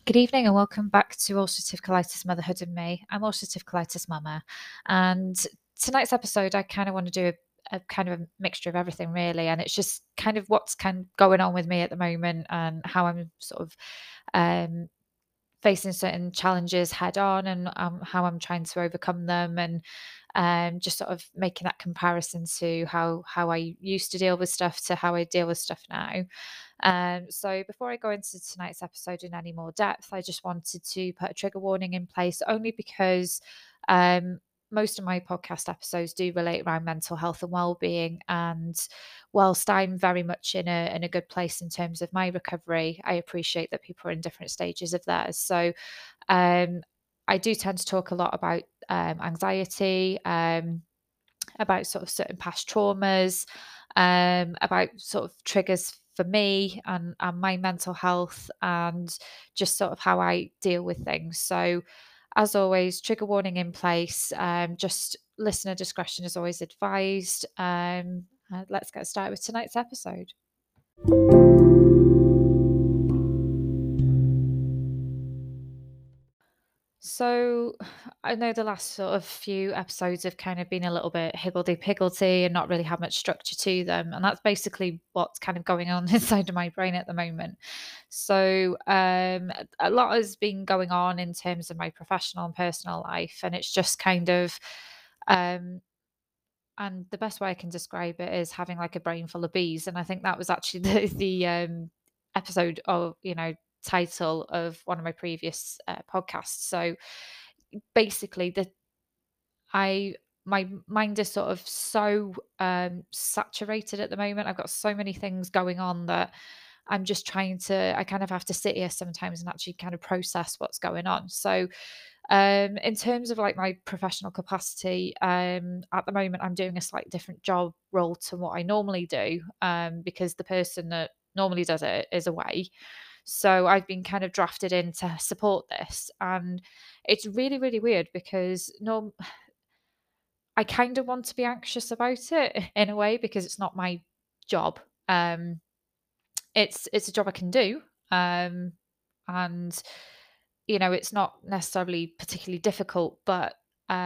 Good evening and welcome back to Ulcerative Colitis Motherhood and Me. I'm Ulcerative Colitis Mama, and tonight's episode I kind of want to do a kind of a mixture of everything really, and it's just kind of what's kind of going on with me at the moment and how I'm sort of um, facing certain challenges head on and how I'm trying to overcome them and just sort of making that comparison to how I used to deal with stuff to how I deal with stuff now. So before I go into tonight's episode in any more depth, I just wanted to put a trigger warning in place only because um, most of my podcast episodes do relate around mental health and well-being. And whilst I'm very much in a good place in terms of my recovery, I appreciate that people are in different stages of theirs. So um, I do tend to talk a lot about anxiety, about sort of certain past traumas, about sort of triggers for me and my mental health and just sort of how I deal with things. So, as always, trigger warning in place. Just listener discretion is always advised. Let's get started with tonight's episode. So I know the last sort of few episodes have kind of been a little bit higgledy-piggledy and not really had much structure to them. And that's basically what's kind of going on inside of my brain at the moment. So a lot has been going on in terms of my professional and personal life. And it's just kind of um and the best way I can describe it is having like a brain full of bees. And I think that was actually the episode of, title of one of my previous podcasts. So basically I my mind is sort of so saturated at the moment. I've got so many things going on that I'm just trying to I kind of have to sit here sometimes and actually kind of process what's going on. So in terms of like my professional capacity, at the moment I'm doing a slightly different job role to what I normally do, because the person that normally does it is away. So I've been kind of drafted in to support this. And it's really, really weird because no, I kind of want to be anxious about it in a way because it's not my job. Um, it's a job I can do, and it's not necessarily particularly difficult, but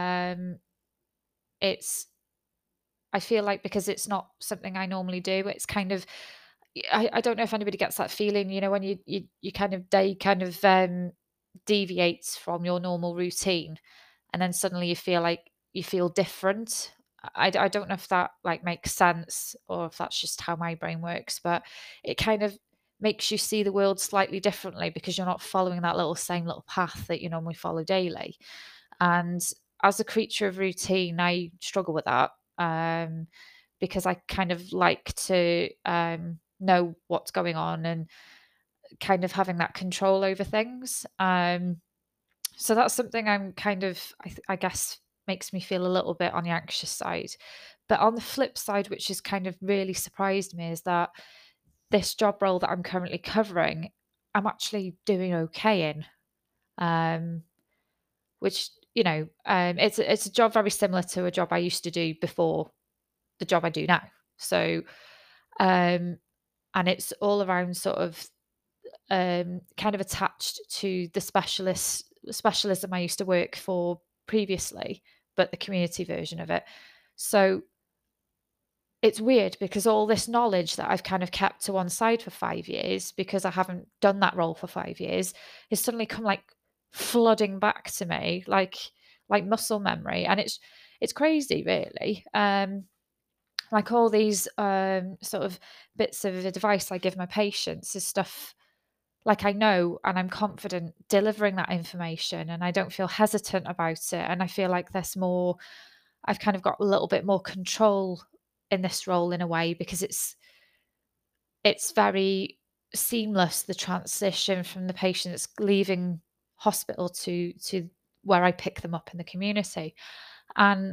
it's I feel like because it's not something I normally do, it's kind of I don't know if anybody gets that feeling, when you kind of day kind of deviates from your normal routine and then suddenly you feel like you feel different. I don't know if that like makes sense or if that's just how my brain works, but it kind of makes you see the world slightly differently because you're not following that little same little path that you normally follow daily. And as a creature of routine, I struggle with that, because I kind of like to know what's going on and kind of having that control over things. So that's something I'm kind of, I guess, makes me feel a little bit on the anxious side. But on the flip side, which has kind of really surprised me, is that this job role that I'm currently covering, I'm actually doing okay in, um, which it's a job very similar to a job I used to do before the job I do now. So, um, and it's all around sort of kind of attached to the specialism I used to work for previously, but the community version of it. So it's weird because all this knowledge that I've kind of kept to one side for 5 years because I haven't done that role for 5 years has suddenly come like flooding back to me like muscle memory. And it's crazy really. Like all these sort of bits of advice I give my patients is stuff like I know and I'm confident delivering that information and I don't feel hesitant about it. And I feel like I've kind of got a little bit more control in this role in a way because it's very seamless, the transition from the patients leaving hospital to where I pick them up in the community. And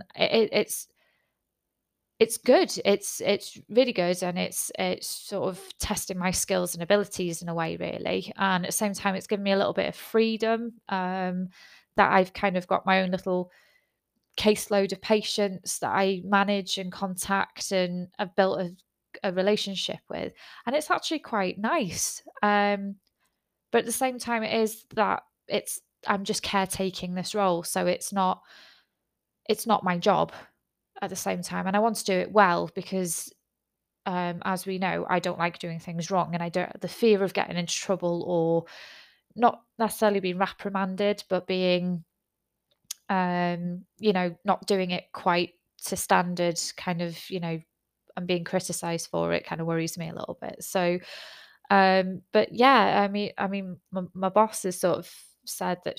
it's good. It's really good, and it's sort of testing my skills and abilities in a way, really. And at the same time, it's given me a little bit of freedom, that I've kind of got my own little caseload of patients that I manage and contact, and I've built a relationship with, and it's actually quite nice. But at the same time, it is that it's I'm just caretaking this role, so it's not my job at the same time, and I want to do it well because, as we know, I don't like doing things wrong, and I don't the fear of getting into trouble or not necessarily being reprimanded, but being, not doing it quite to standard, kind of, and being criticized for it kind of worries me a little bit. So, but yeah, I mean, my boss has sort of said that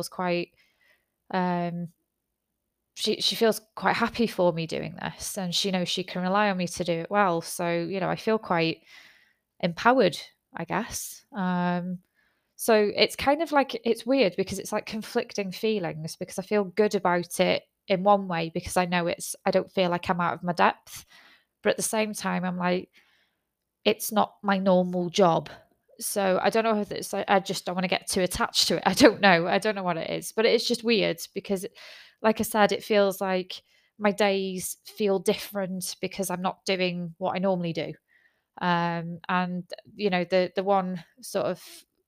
um, she feels quite happy for me doing this, and she knows she can rely on me to do it well. So, I feel quite empowered, I guess. So it's kind of like it's weird because it's like conflicting feelings because I feel good about it in one way because I don't feel like I'm out of my depth, but at the same time I'm like it's not my normal job. So I don't know if it's I just don't want to get too attached to it. I don't know. I don't know what it is, but it's just weird because like I said, it feels like my days feel different because I'm not doing what I normally do. And the one sort of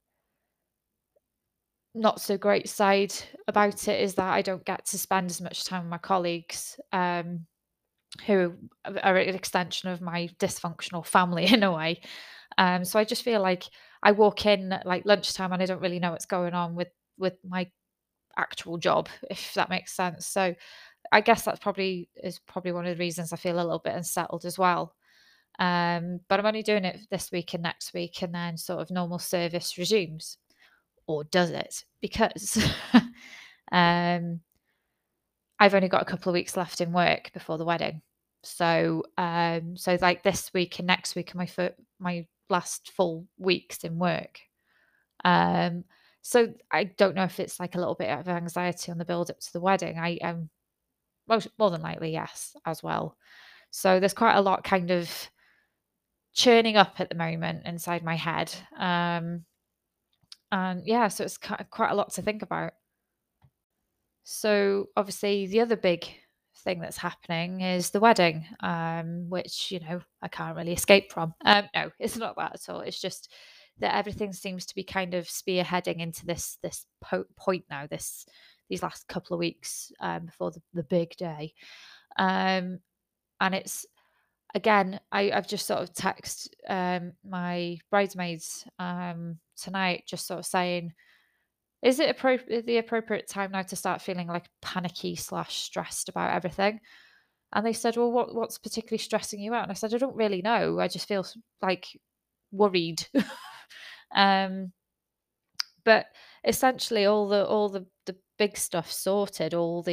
not so great side about it is that I don't get to spend as much time with my colleagues, who are an extension of my dysfunctional family in a way. So I just feel like I walk in at like lunchtime and I don't really know what's going on with my actual job, if that makes sense. So I guess that's probably one of the reasons I feel a little bit unsettled as well. But I'm only doing it this week and next week, and then sort of normal service resumes, or does it? Because um, I've only got a couple of weeks left in work before the wedding. So like this week and next week are my last full weeks in work. Um, so I don't know if it's like a little bit of anxiety on the build up to the wedding. I am most more than likely yes as well. So there's quite a lot kind of churning up at the moment inside my head. And yeah, so it's quite a lot to think about. So obviously the other big thing that's happening is the wedding, which I can't really escape from. No, it's not that at all. It's just that everything seems to be kind of spearheading into this point now. These last couple of weeks before the big day, um, and it's again. I've just sort of text my bridesmaids tonight, just sort of saying is it the appropriate time now to start feeling like panicky slash stressed about everything? And they said, well, what's particularly stressing you out? And I said, I don't really know. I just feel like worried. um, but essentially, all the big stuff sorted,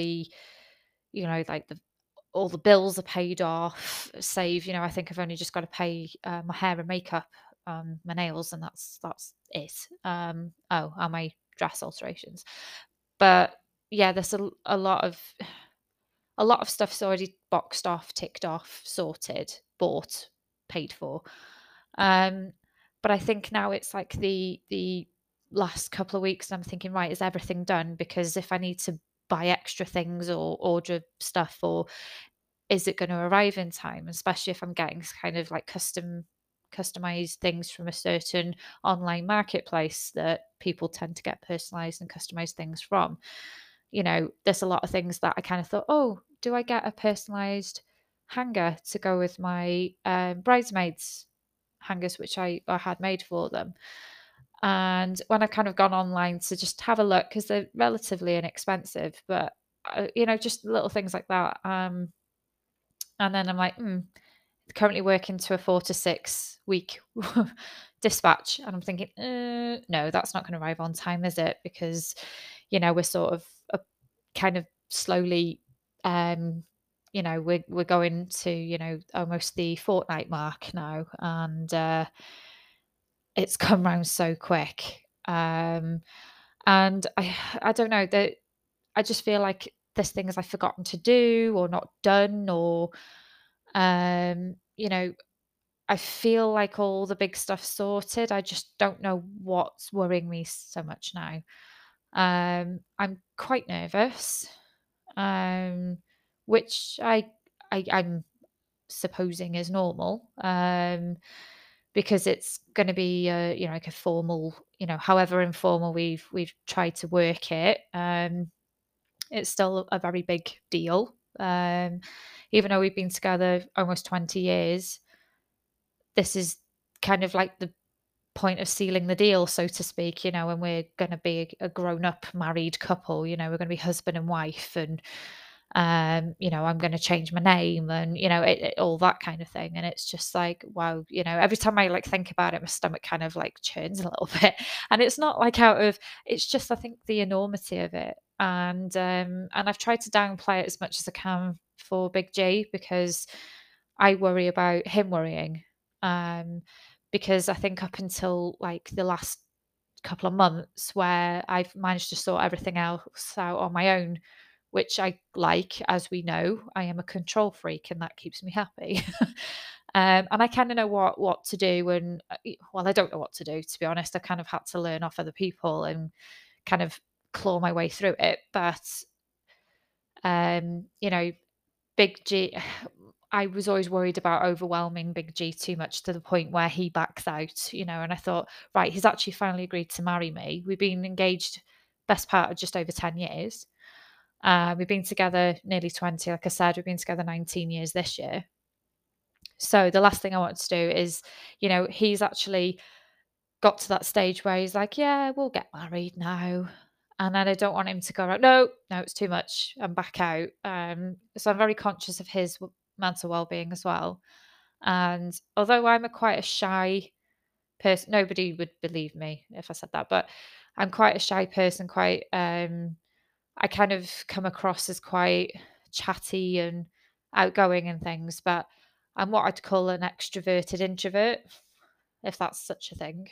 like all the bills are paid off. Save, I think I've only just got to pay my hair and makeup, my nails, and that's it. Oh, and my dress alterations. But yeah, there's a lot of stuff's already boxed off, ticked off, sorted, bought, paid for. Um, but I think now it's like the last couple of weeks, and I'm thinking, right, is everything done? Because if I need to buy extra things or order stuff, or is it going to arrive in time? Especially if I'm getting kind of like customized things from a certain online marketplace that people tend to get personalized and customized things from. There's a lot of things that I kind of thought, oh, do I get a personalized hanger to go with my bridesmaids hangers, which I had made for them? And when I've kind of gone online to just have a look, because they're relatively inexpensive, but just little things like that. And then I'm like, currently working to a 4 to 6 week dispatch, and I'm thinking, no, that's not going to arrive on time, is it? Because we're sort of kind of slowly, we're going to almost the fortnight mark now, and it's come round so quick. And I don't know that I just feel like there's things I've forgotten to do or not done, or um, you know, I feel like all the big stuff's sorted. I just don't know what's worrying me so much now. I'm quite nervous, um, which I'm supposing is normal, because it's going to be like a formal however informal we've tried to work it, it's still a very big deal. Even though we've been together almost 20 years, this is kind of like the point of sealing the deal, so to speak, and we're going to be a grown up married couple, we're going to be husband and wife. And I'm going to change my name, and all that kind of thing. And it's just like, wow, every time I like think about it, my stomach kind of like churns a little bit. And it's not like it's just, I think, the enormity of it. And I've tried to downplay it as much as I can for Big G, because I worry about him worrying. um because I think up until like the last couple of months, where I've managed to sort everything else out on my own, which I like. As we know, I am a control freak, and that keeps me happy. And I kind of know what to do, and well, I don't know what to do, to be honest. I kind of had to learn off other people and kind of claw my way through it. But you know, Big G, I was always worried about overwhelming Big G too much, to the point where he backs out, and I thought, right, he's actually finally agreed to marry me. We've been engaged best part of just over 10 years. We've been together nearly 20. Like I said, we've been together 19 years this year. So the last thing I want to do is, he's actually got to that stage where he's like, yeah, we'll get married now. And then I don't want him to go, right, no, no, it's too much, and back out. So I'm very conscious of his mental well-being as well. And although I'm quite a shy person, nobody would believe me if I said that, but I'm quite a shy person, quite I kind of come across as quite chatty and outgoing and things, but I'm what I'd call an extroverted introvert, if that's such a thing.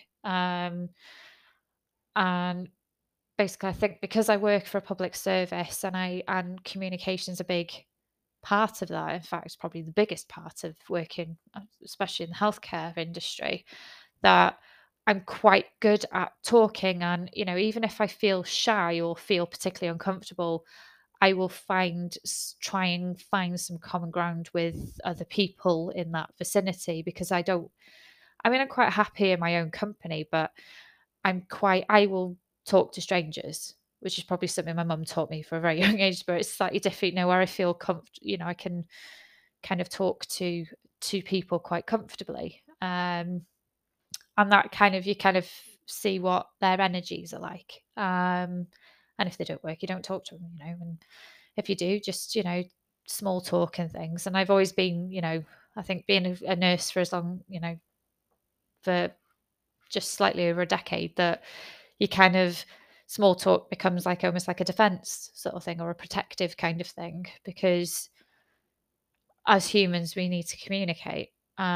And basically, I think because I work for a public service, and communication's a big part of that. In fact, it's probably the biggest part of working, especially in the healthcare industry, that I'm quite good at talking. And, even if I feel shy or feel particularly uncomfortable, I will try and find some common ground with other people in that vicinity, because I'm quite happy in my own company, but I will talk to strangers, which is probably something my mum taught me for a very young age, but it's slightly different, where I feel comfortable, I can kind of talk to people quite comfortably. And that you kind of see what their energies are like. And if they don't work, you don't talk to them, and if you do, just, small talk and things. And I've always been, I think being a nurse for as long, for just slightly over a decade, that you kind of small talk becomes like almost like a defense sort of thing, or a protective kind of thing, because as humans we need to communicate.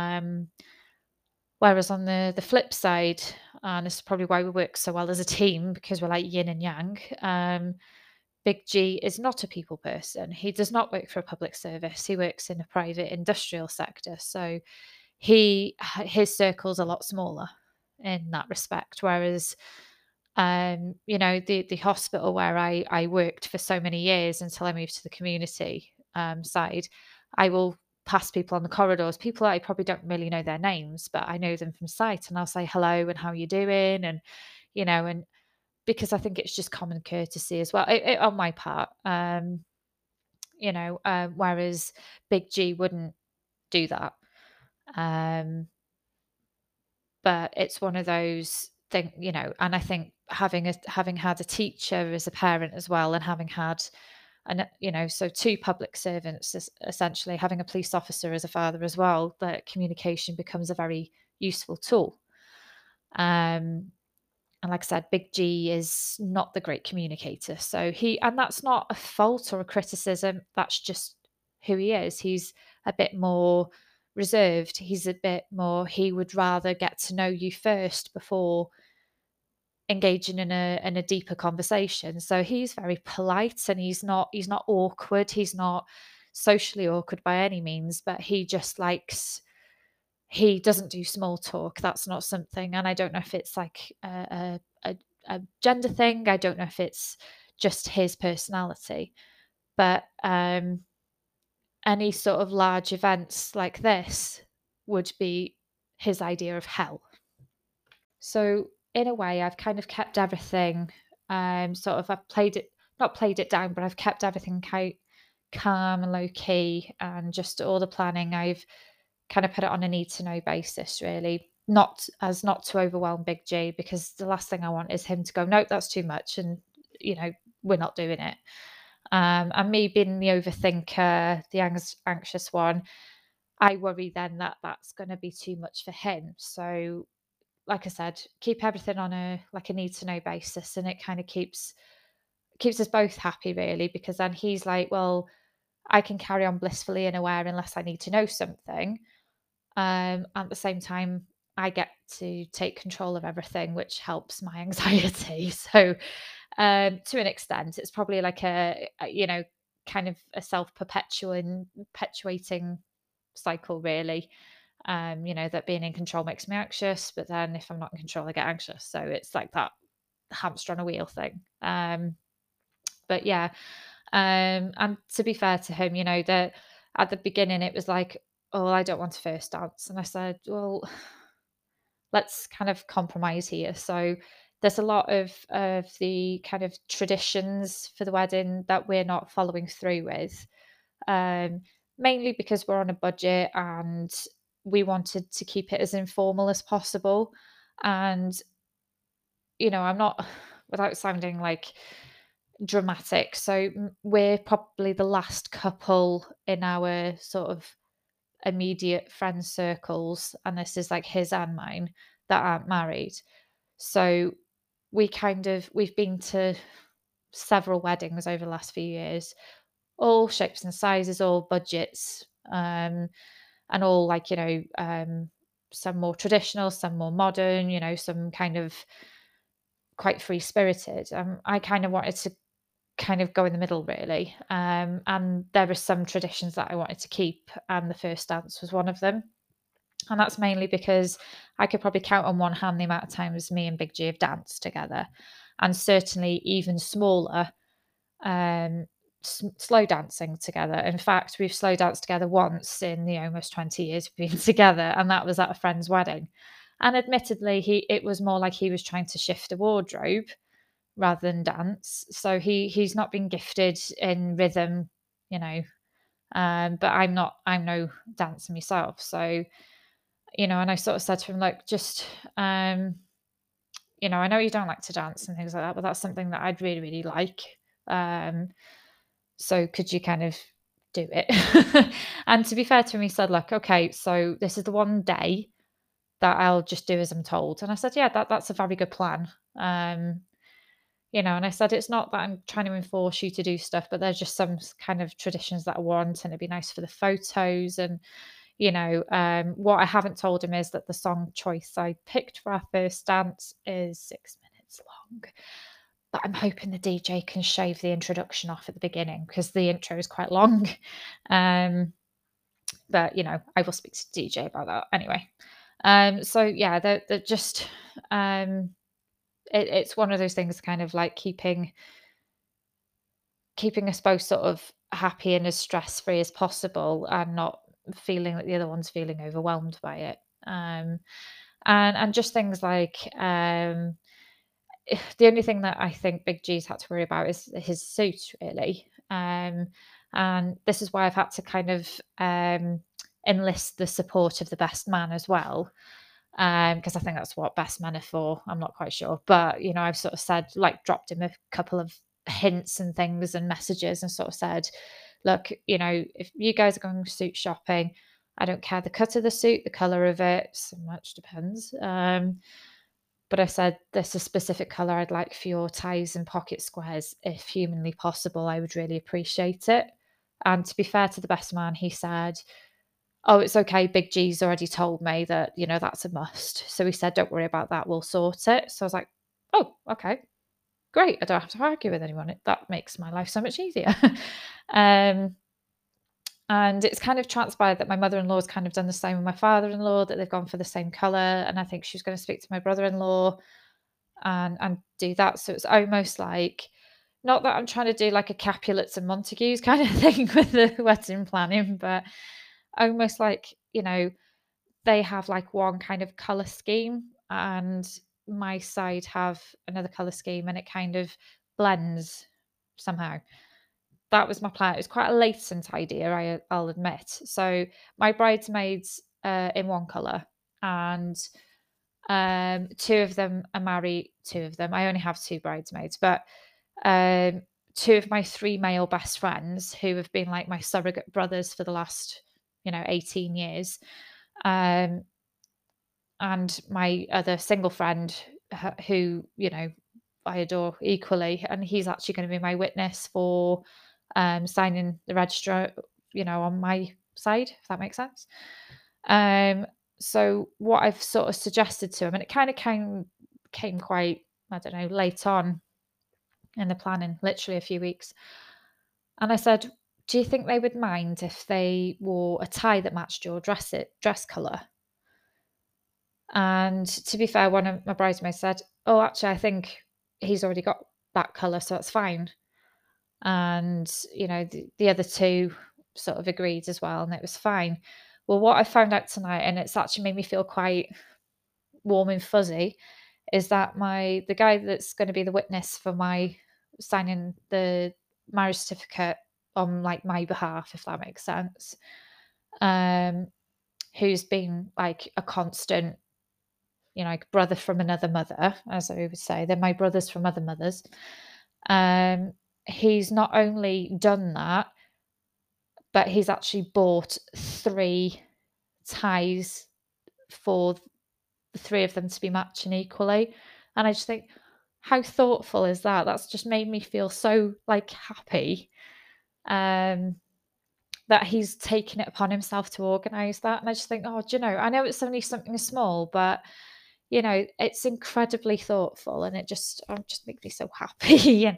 Whereas on the flip side, and this is probably why we work so well as a team, because we're like yin and yang. Big G is not a people person. He does not work for a public service. He works in a private industrial sector. So his circle's a lot smaller in that respect. Whereas the hospital where I worked for so many years until I moved to the community side, I will pass people on the corridors, people that I probably don't really know their names, but I know them from sight, and I'll say hello and how you doing, and and because I think it's just common courtesy as well, on my part. Whereas Big G wouldn't do that. Um, but it's one of those things, and I think having had a teacher as a parent as well, and having had so two public servants, essentially having a police officer as a father as well, that communication becomes a very useful tool. And like I said, Big G is not the great communicator. And that's not a fault or a criticism. That's just who he is. He's a bit more reserved. He would rather get to know you first before engaging in a deeper conversation. So he's very polite, and he's not awkward. He's not socially awkward by any means, but he doesn't do small talk. That's not something. And I don't know if it's like a gender thing. I don't know if it's just his personality, but any sort of large events like this would be his idea of hell. So in a way, I've kind of kept everything, sort of, I've played it, not played it down, but I've kept everything quite calm and low key, and just all the planning, I've kind of put it on a need to know basis, really. Not to overwhelm Big G, because the last thing I want is him to go, nope, that's too much. And, you know, we're not doing it. And me being the overthinker, the anxious one, I worry then that that's going to be too much for him. So, like I said, keep everything on a like a need to know basis, and it kind of keeps us both happy, really, because then he's like, well, I can carry on blissfully unaware unless I need to know something. At the same time, I get to take control of everything, which helps my anxiety. So, to an extent, it's probably like kind of a perpetuating cycle, really. That being in control makes me anxious, but then if I'm not in control, I get anxious. So it's like that hamster on a wheel thing. But yeah, and to be fair to him, that at the beginning it was like, oh, I don't want a first dance, and I said, well, let's kind of compromise here. So there's a lot of the kind of traditions for the wedding that we're not following through with, um, mainly because we're on a budget and we wanted to keep it as informal as possible. And I'm not, without sounding like dramatic. So we're probably the last couple in our sort of immediate friend circles, and this is like his and mine, that aren't married. So we've been to several weddings over the last few years, all shapes and sizes, all budgets, and all like, some more traditional, some more modern, some kind of quite free spirited. I kind of wanted to kind of go in the middle, really. And there were some traditions that I wanted to keep, and the first dance was one of them. And that's mainly because I could probably count on one hand the amount of times me and Big G have danced together, and certainly even smaller, um, slow dancing together. In fact, we've slow danced together once in the almost 20 years we've been together, and that was at a friend's wedding. And admittedly, it was more like he was trying to shift a wardrobe rather than dance. So he's not been gifted in rhythm, you know. But I'm no dancer myself. So, and I sort of said to him, like, just I know you don't like to dance and things like that, but that's something that I'd really, really like. Um, so could you kind of do it? And to be fair to him, he said, look, okay, so this is the one day that I'll just do as I'm told. And I said, yeah, that's a very good plan. And I said, it's not that I'm trying to enforce you to do stuff, but there's just some kind of traditions that I want, and it'd be nice for the photos. And, what I haven't told him is that the song choice I picked for our first dance is 6 minutes long. But I'm hoping the DJ can shave the introduction off at the beginning, because the intro is quite long. But, I will speak to the DJ about that anyway. So yeah, they're just, it's one of those things, kind of like keeping us both sort of happy and as stress free as possible, and not feeling like the other one's feeling overwhelmed by it. And just things like, the only thing that I think Big G's had to worry about is his suit, really. And this is why I've had to kind of enlist the support of the best man as well, because I think that's what best men are for. I'm not quite sure, but I've sort of said, like, dropped him a couple of hints and things and messages, and sort of said, look, if you guys are going suit shopping, I don't care the cut of the suit, the color of it, so much depends. But I said, there's a specific color I'd like for your ties and pocket squares. If humanly possible, I would really appreciate it. And to be fair to the best man, he said, oh, it's okay. Big G's already told me that, that's a must. So he said, don't worry about that. We'll sort it. So I was like, oh, okay, great. I don't have to argue with anyone. That makes my life so much easier. um, and it's kind of transpired that my mother-in-law has kind of done the same with my father-in-law, that they've gone for the same color. And I think she's going to speak to my brother-in-law and do that. So it's almost like, not that I'm trying to do like a Capulets and Montagues kind of thing with the wedding planning, but almost like, they have like one kind of color scheme, and my side have another colour scheme and it kind of blends somehow. That was my plan. It was quite a latent idea, I'll admit. So my bridesmaids in one colour, and two of them are married. Two of them. I only have two bridesmaids, but um, two of my three male best friends who have been like my surrogate brothers for the last 18 years. Um, and my other single friend who I adore equally, and he's actually going to be my witness for signing the register, on my side, if that makes sense. Um, so what I've sort of suggested to him, and it kind of came quite, I don't know, late on in the planning, literally a few weeks, and I said, "Do you think they would mind if they wore a tie that matched your dress color?" And to be fair, one of my bridesmaids said, "Oh, actually, I think he's already got that color, so that's fine." And the other two sort of agreed as well, and it was fine. Well, what I found out tonight, and it's actually made me feel quite warm and fuzzy, is that the guy that's going to be the witness for my signing the marriage certificate on like my behalf, if that makes sense, um, who's been like a constant, like brother from another mother, as I would say. They're my brothers from other mothers. Um, he's not only done that, but he's actually bought three ties for the three of them to be matching equally. And I just think, how thoughtful is that? That's just made me feel so like happy. Um, that he's taken it upon himself to organise that. And I just think, oh, do you know, I know it's only something small, but it's incredibly thoughtful, and it just makes me so happy,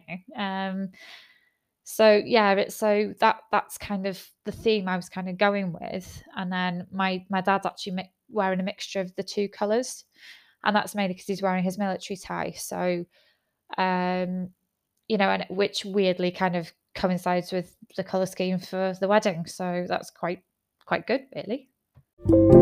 so yeah, that's kind of the theme I was kind of going with. And then my dad's actually wearing a mixture of the two colours, and that's mainly because he's wearing his military tie. So um, and which weirdly kind of coincides with the colour scheme for the wedding. So that's quite good, really.